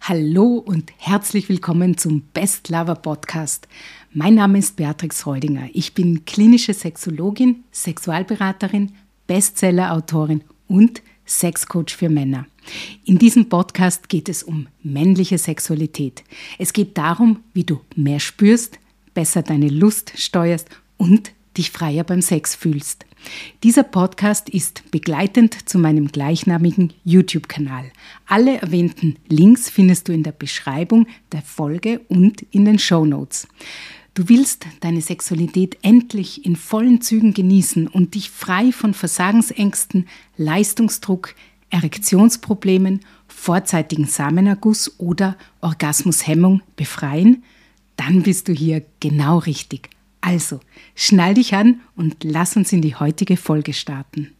Hallo und herzlich willkommen zum Best Lover Podcast. Mein Name ist Beatrix Reudinger. Ich bin klinische Sexologin, Sexualberaterin, Bestseller-Autorin und Sexcoach für Männer. In diesem Podcast geht es um männliche Sexualität. Es geht darum, wie du mehr spürst, besser deine Lust steuerst und dich freier beim Sex fühlst. Dieser Podcast ist begleitend zu meinem gleichnamigen YouTube-Kanal. Alle erwähnten Links findest du in der Beschreibung der Folge und in den Shownotes. Du willst deine Sexualität endlich in vollen Zügen genießen und dich frei von Versagensängsten, Leistungsdruck, Erektionsproblemen, vorzeitigen Samenerguss oder Orgasmushemmung befreien? Dann bist du hier genau richtig. Also, schnall dich an und lass uns in die heutige Folge starten.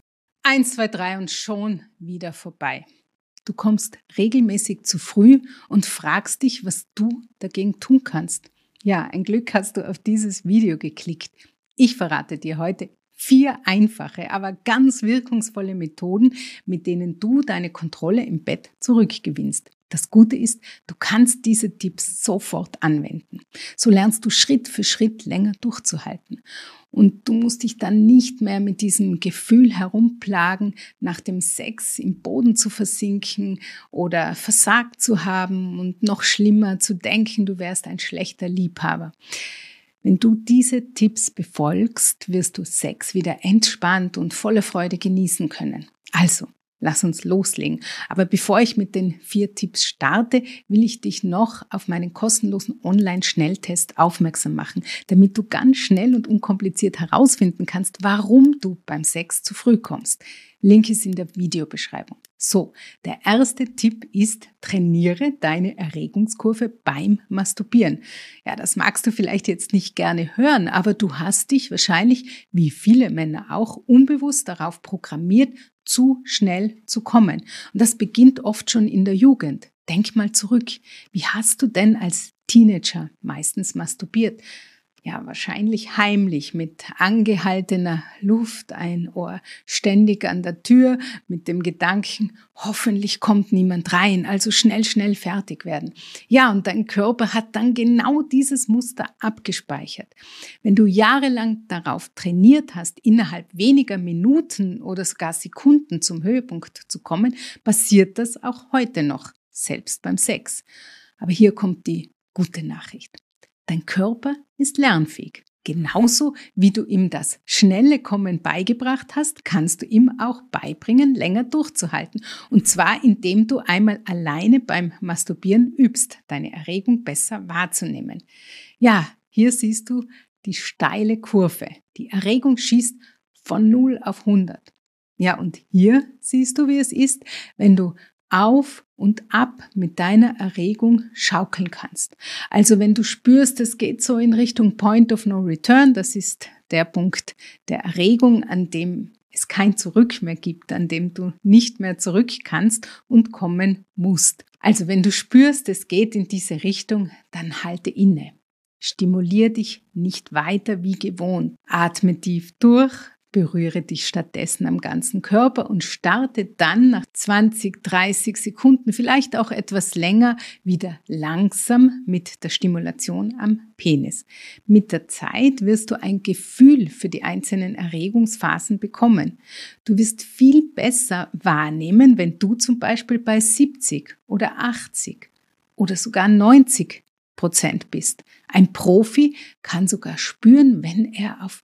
1, 2, 3 und schon wieder vorbei. Du kommst regelmäßig zu früh und fragst dich, was du dagegen tun kannst. Ja, ein Glück hast du auf dieses Video geklickt. Ich verrate dir heute 4 einfache, aber ganz wirkungsvolle Methoden, mit denen du deine Kontrolle im Bett zurückgewinnst. Das Gute ist, du kannst diese Tipps sofort anwenden. So lernst du Schritt für Schritt länger durchzuhalten. Und du musst dich dann nicht mehr mit diesem Gefühl herumplagen, nach dem Sex im Boden zu versinken oder versagt zu haben und noch schlimmer zu denken, du wärst ein schlechter Liebhaber. Wenn du diese Tipps befolgst, wirst du Sex wieder entspannt und voller Freude genießen können. Also, lass uns loslegen. Aber bevor ich mit den 4 Tipps starte, will ich dich noch auf meinen kostenlosen Online-Schnelltest aufmerksam machen, damit du ganz schnell und unkompliziert herausfinden kannst, warum du beim Sex zu früh kommst. Link ist in der Videobeschreibung. So, der erste Tipp ist, trainiere deine Erregungskurve beim Masturbieren. Ja, das magst du vielleicht jetzt nicht gerne hören, aber du hast dich wahrscheinlich, wie viele Männer auch, unbewusst darauf programmiert, zu schnell zu kommen. Und das beginnt oft schon in der Jugend. Denk mal zurück. Wie hast du denn als Teenager meistens masturbiert? Ja, wahrscheinlich heimlich, mit angehaltener Luft, ein Ohr ständig an der Tür, mit dem Gedanken, hoffentlich kommt niemand rein, also schnell fertig werden. Ja, und dein Körper hat dann genau dieses Muster abgespeichert. Wenn du jahrelang darauf trainiert hast, innerhalb weniger Minuten oder sogar Sekunden zum Höhepunkt zu kommen, passiert das auch heute noch, selbst beim Sex. Aber hier kommt die gute Nachricht. Dein Körper ist lernfähig. Genauso wie du ihm das schnelle Kommen beigebracht hast, kannst du ihm auch beibringen, länger durchzuhalten. Und zwar, indem du einmal alleine beim Masturbieren übst, deine Erregung besser wahrzunehmen. Ja, hier siehst du die steile Kurve. Die Erregung schießt von 0 auf 100. Ja, und hier siehst du, wie es ist, wenn du auf und ab mit deiner Erregung schaukeln kannst. Also wenn du spürst, es geht so in Richtung Point of No Return, das ist der Punkt der Erregung, an dem es kein Zurück mehr gibt, an dem du nicht mehr zurück kannst und kommen musst. Also wenn du spürst, es geht in diese Richtung, dann halte inne. Stimulier dich nicht weiter wie gewohnt. Atme tief durch. Berühre dich stattdessen am ganzen Körper und starte dann nach 20, 30 Sekunden, vielleicht auch etwas länger, wieder langsam mit der Stimulation am Penis. Mit der Zeit wirst du ein Gefühl für die einzelnen Erregungsphasen bekommen. Du wirst viel besser wahrnehmen, wenn du zum Beispiel bei 70 oder 80 oder sogar 90% bist. Ein Profi kann sogar spüren, wenn er auf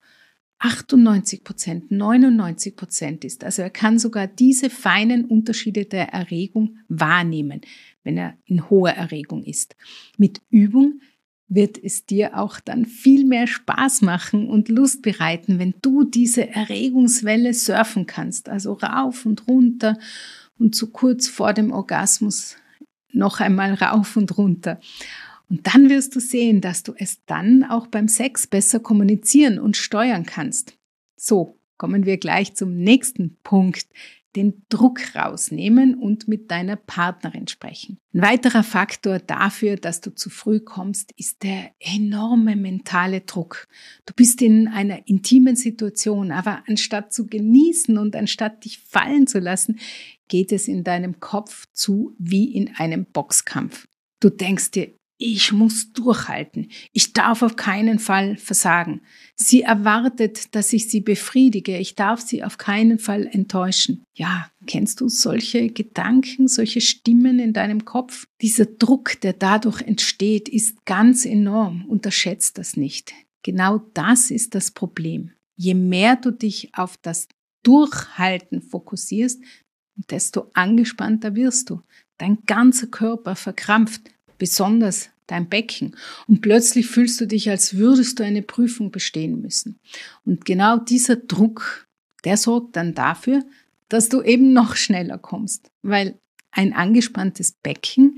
98%, 99% ist. Also er kann sogar diese feinen Unterschiede der Erregung wahrnehmen, wenn er in hoher Erregung ist. Mit Übung wird es dir auch dann viel mehr Spaß machen und Lust bereiten, wenn du diese Erregungswelle surfen kannst. Also rauf und runter und so kurz vor dem Orgasmus noch einmal rauf und runter. Und dann wirst du sehen, dass du es dann auch beim Sex besser kommunizieren und steuern kannst. So, kommen wir gleich zum nächsten Punkt, den Druck rausnehmen und mit deiner Partnerin sprechen. Ein weiterer Faktor dafür, dass du zu früh kommst, ist der enorme mentale Druck. Du bist in einer intimen Situation, aber anstatt zu genießen und anstatt dich fallen zu lassen, geht es in deinem Kopf zu wie in einem Boxkampf. Du denkst dir, ich muss durchhalten. Ich darf auf keinen Fall versagen. Sie erwartet, dass ich sie befriedige. Ich darf sie auf keinen Fall enttäuschen. Ja, kennst du solche Gedanken, solche Stimmen in deinem Kopf? Dieser Druck, der dadurch entsteht, ist ganz enorm. Unterschätzt das nicht. Genau das ist das Problem. Je mehr du dich auf das Durchhalten fokussierst, desto angespannter wirst du. Dein ganzer Körper verkrampft, besonders dein Becken. Und plötzlich fühlst du dich, als würdest du eine Prüfung bestehen müssen. Und genau dieser Druck, der sorgt dann dafür, dass du eben noch schneller kommst. Weil ein angespanntes Becken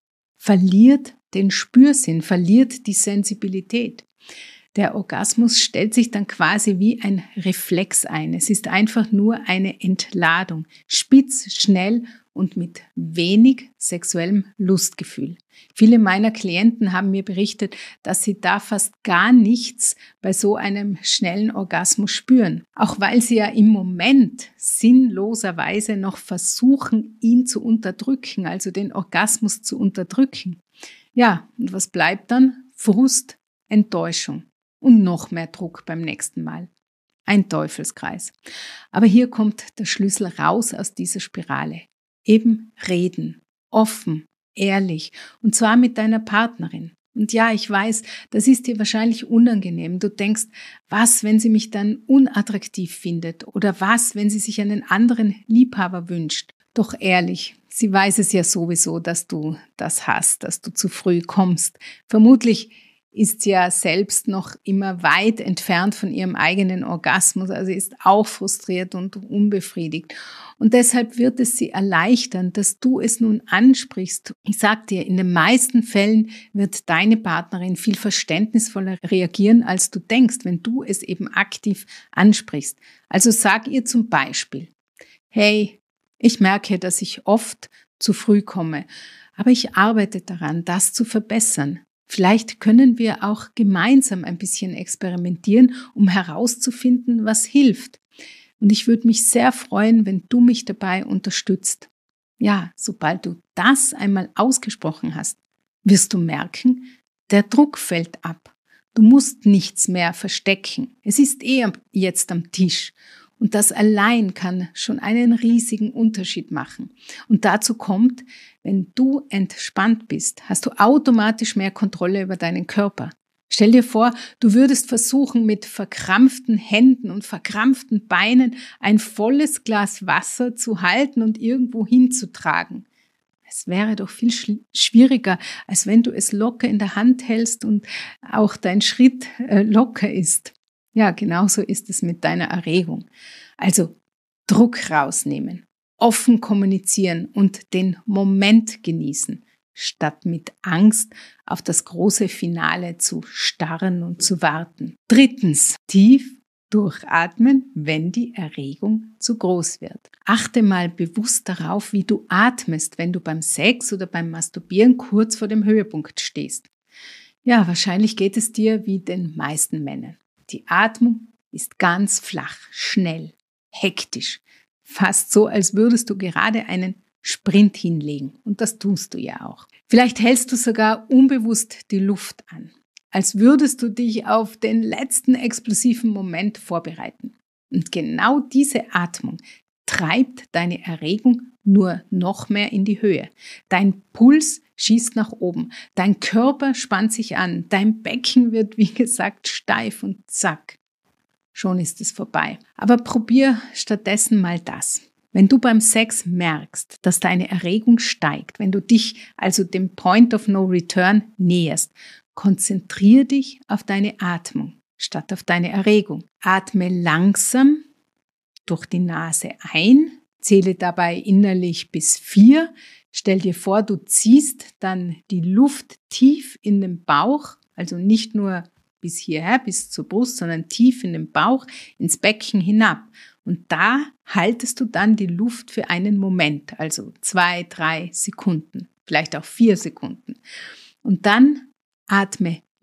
verliert den Spürsinn, verliert die Sensibilität. Der Orgasmus stellt sich dann quasi wie ein Reflex ein. Es ist einfach nur eine Entladung, spitz, schnell und mit wenig sexuellem Lustgefühl. Viele meiner Klienten haben mir berichtet, dass sie da fast gar nichts bei so einem schnellen Orgasmus spüren. Auch weil sie ja im Moment sinnloserweise noch versuchen, ihn zu unterdrücken, also den Orgasmus zu unterdrücken. Ja, und was bleibt dann? Frust, Enttäuschung und noch mehr Druck beim nächsten Mal. Ein Teufelskreis. Aber hier kommt der Schlüssel raus aus dieser Spirale. Eben reden, offen, ehrlich und zwar mit deiner Partnerin. Und ja, ich weiß, das ist dir wahrscheinlich unangenehm. Du denkst, was, wenn sie mich dann unattraktiv findet oder was, wenn sie sich einen anderen Liebhaber wünscht. Doch ehrlich, sie weiß es ja sowieso, dass du das hast, dass du zu früh kommst. Vermutlich ist sie ja selbst noch immer weit entfernt von ihrem eigenen Orgasmus, also ist auch frustriert und unbefriedigt. Und deshalb wird es sie erleichtern, dass du es nun ansprichst. Ich sag dir, in den meisten Fällen wird deine Partnerin viel verständnisvoller reagieren, als du denkst, wenn du es eben aktiv ansprichst. Also sag ihr zum Beispiel, hey, ich merke, dass ich oft zu früh komme, aber ich arbeite daran, das zu verbessern. Vielleicht können wir auch gemeinsam ein bisschen experimentieren, um herauszufinden, was hilft. Und ich würde mich sehr freuen, wenn du mich dabei unterstützt. Ja, sobald du das einmal ausgesprochen hast, wirst du merken, der Druck fällt ab. Du musst nichts mehr verstecken. Es ist jetzt am Tisch. Und das allein kann schon einen riesigen Unterschied machen. Und dazu kommt, wenn du entspannt bist, hast du automatisch mehr Kontrolle über deinen Körper. Stell dir vor, du würdest versuchen, mit verkrampften Händen und verkrampften Beinen ein volles Glas Wasser zu halten und irgendwo hinzutragen. Es wäre doch viel schwieriger, als wenn du es locker in der Hand hältst und auch dein Schritt locker ist. Ja, genauso ist es mit deiner Erregung. Also Druck rausnehmen, offen kommunizieren und den Moment genießen, statt mit Angst auf das große Finale zu starren und zu warten. 3. Tief durchatmen, wenn die Erregung zu groß wird. Achte mal bewusst darauf, wie du atmest, wenn du beim Sex oder beim Masturbieren kurz vor dem Höhepunkt stehst. Ja, wahrscheinlich geht es dir wie den meisten Männern. Die Atmung ist ganz flach, schnell, hektisch. Fast so, als würdest du gerade einen Sprint hinlegen. Und das tust du ja auch. Vielleicht hältst du sogar unbewusst die Luft an, als würdest du dich auf den letzten explosiven Moment vorbereiten. Und genau diese Atmung treibt deine Erregung nur noch mehr in die Höhe. Dein Puls schießt nach oben, dein Körper spannt sich an, dein Becken wird, wie gesagt, steif und zack, schon ist es vorbei. Aber probier stattdessen mal das. Wenn du beim Sex merkst, dass deine Erregung steigt, wenn du dich also dem Point of No Return näherst, konzentriere dich auf deine Atmung statt auf deine Erregung. Atme langsam durch die Nase ein, zähle dabei innerlich bis 4. Stell dir vor, du ziehst dann die Luft tief in den Bauch, also nicht nur bis hierher, bis zur Brust, sondern tief in den Bauch, ins Becken hinab. Und da haltest du dann die Luft für einen Moment, also 2, 3 Sekunden, vielleicht auch 4 Sekunden. Und dann atme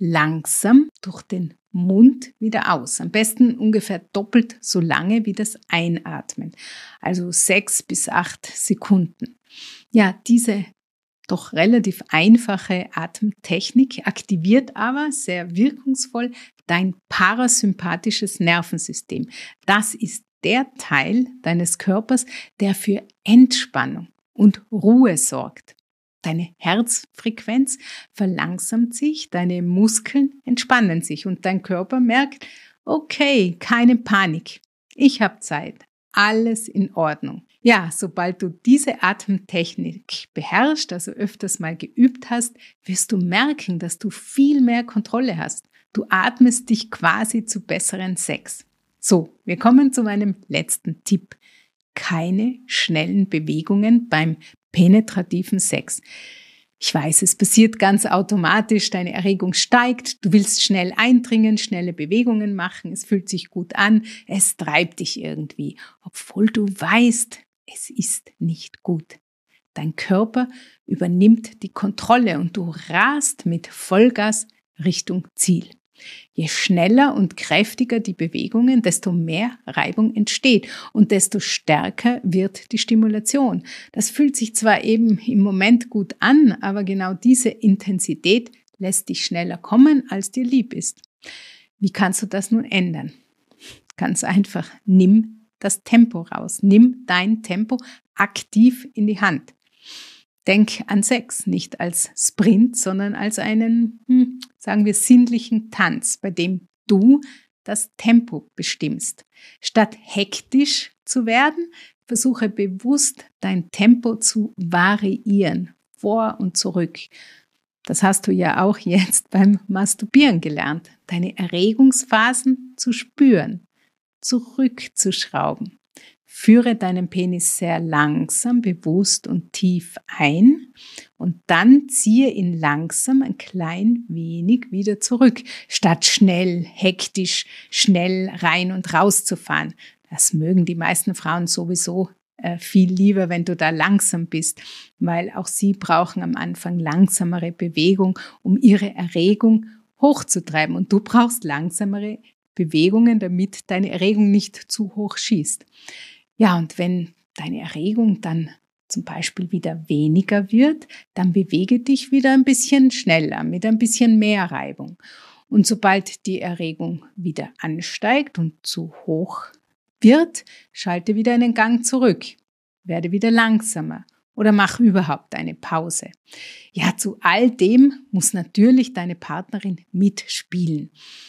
langsam durch den Mund wieder aus. Am besten ungefähr doppelt so lange wie das Einatmen. Also 6 bis 8 Sekunden. Ja, diese doch relativ einfache Atemtechnik aktiviert aber sehr wirkungsvoll dein parasympathisches Nervensystem. Das ist der Teil deines Körpers, der für Entspannung und Ruhe sorgt. Deine Herzfrequenz verlangsamt sich, deine Muskeln entspannen sich und dein Körper merkt, okay, keine Panik, ich habe Zeit, alles in Ordnung. Ja, sobald du diese Atemtechnik beherrschst, also öfters mal geübt hast, wirst du merken, dass du viel mehr Kontrolle hast. Du atmest dich quasi zu besseren Sex. So, wir kommen zu meinem letzten Tipp. Keine schnellen Bewegungen beim penetrativen Sex. Ich weiß, es passiert ganz automatisch, deine Erregung steigt, du willst schnell eindringen, schnelle Bewegungen machen, es fühlt sich gut an, es treibt dich irgendwie, obwohl du weißt, es ist nicht gut. Dein Körper übernimmt die Kontrolle und du rast mit Vollgas Richtung Ziel. Je schneller und kräftiger die Bewegungen, desto mehr Reibung entsteht und desto stärker wird die Stimulation. Das fühlt sich zwar eben im Moment gut an, aber genau diese Intensität lässt dich schneller kommen, als dir lieb ist. Wie kannst du das nun ändern? Ganz einfach, nimm das Tempo raus. Nimm dein Tempo aktiv in die Hand. Denk an Sex nicht als Sprint, sondern als einen, sagen wir, sinnlichen Tanz, bei dem du das Tempo bestimmst. Statt hektisch zu werden, versuche bewusst dein Tempo zu variieren, vor und zurück. Das hast du ja auch jetzt beim Masturbieren gelernt, deine Erregungsphasen zu spüren, zurückzuschrauben. Führe deinen Penis sehr langsam, bewusst und tief ein und dann ziehe ihn langsam ein klein wenig wieder zurück, statt schnell, hektisch, schnell rein und raus zu fahren. Das mögen die meisten Frauen sowieso viel lieber, wenn du da langsam bist, weil auch sie brauchen am Anfang langsamere Bewegung, um ihre Erregung hochzutreiben. Und du brauchst langsamere Bewegungen, damit deine Erregung nicht zu hoch schießt. Ja, und wenn deine Erregung dann zum Beispiel wieder weniger wird, dann bewege dich wieder ein bisschen schneller, mit ein bisschen mehr Reibung. Und sobald die Erregung wieder ansteigt und zu hoch wird, schalte wieder einen Gang zurück, werde wieder langsamer oder mach überhaupt eine Pause. Ja, zu all dem muss natürlich deine Partnerin mitspielen.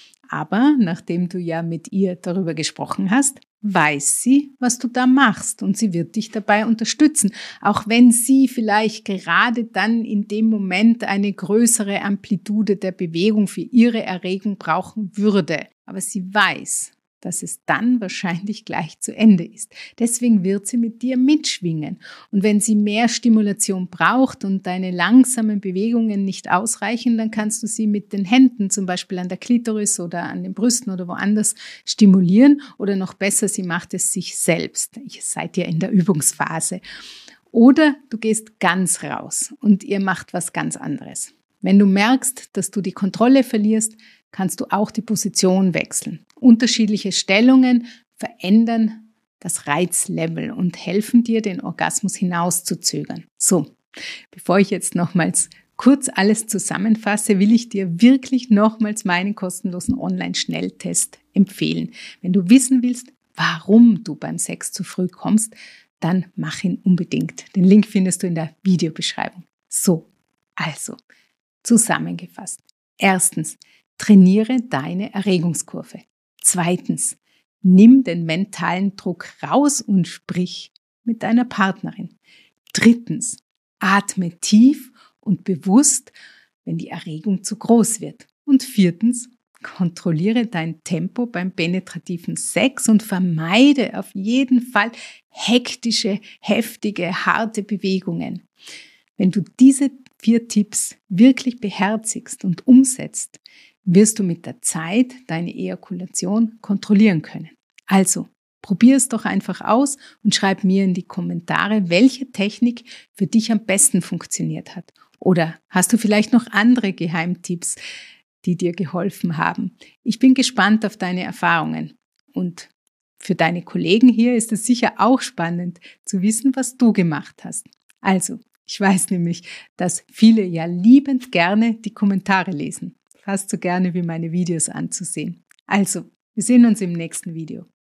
Aber nachdem du ja mit ihr darüber gesprochen hast, weiß sie, was du da machst und sie wird dich dabei unterstützen, auch wenn sie vielleicht gerade dann in dem Moment eine größere Amplitude der Bewegung für ihre Erregung brauchen würde. Aber sie weiß, dass es dann wahrscheinlich gleich zu Ende ist. Deswegen wird sie mit dir mitschwingen. Und wenn sie mehr Stimulation braucht und deine langsamen Bewegungen nicht ausreichen, dann kannst du sie mit den Händen zum Beispiel an der Klitoris oder an den Brüsten oder woanders stimulieren. Oder noch besser, sie macht es sich selbst. Ihr seid ja in der Übungsphase. Oder du gehst ganz raus und ihr macht was ganz anderes. Wenn du merkst, dass du die Kontrolle verlierst, kannst du auch die Position wechseln. Unterschiedliche Stellungen verändern das Reizlevel und helfen dir, den Orgasmus hinauszuzögern. So, bevor ich jetzt nochmals kurz alles zusammenfasse, will ich dir wirklich nochmals meinen kostenlosen Online-Schnelltest empfehlen. Wenn du wissen willst, warum du beim Sex zu früh kommst, dann mach ihn unbedingt. Den Link findest du in der Videobeschreibung. So, also, zusammengefasst. Erstens, trainiere deine Erregungskurve. Zweitens, nimm den mentalen Druck raus und sprich mit deiner Partnerin. Drittens, atme tief und bewusst, wenn die Erregung zu groß wird. Und viertens, kontrolliere dein Tempo beim penetrativen Sex und vermeide auf jeden Fall hektische, heftige, harte Bewegungen. Wenn du diese 4 Tipps wirklich beherzigst und umsetzt, wirst du mit der Zeit deine Ejakulation kontrollieren können. Also, probier es doch einfach aus und schreib mir in die Kommentare, welche Technik für dich am besten funktioniert hat. Oder hast du vielleicht noch andere Geheimtipps, die dir geholfen haben. Ich bin gespannt auf deine Erfahrungen. Und für deine Kollegen hier ist es sicher auch spannend zu wissen, was du gemacht hast. Also, ich weiß nämlich, dass viele ja liebend gerne die Kommentare lesen. Fast so gerne wie meine Videos anzusehen. Also, wir sehen uns im nächsten Video.